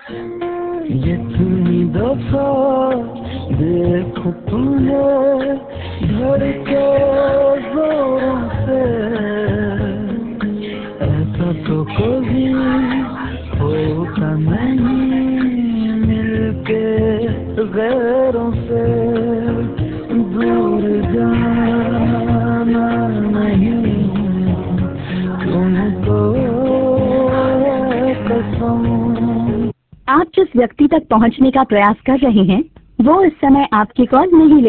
जितनी दफा देखो तुम्हें धड़के जोरों से, ऐसा तो कभी होता नहीं मिलके गैरों से। दूर जाना नहीं तुमको कसम। आप जिस व्यक्ति तक पहुंचने का प्रयास कर रहे हैं वो इस समय आपकी कॉल नहीं ले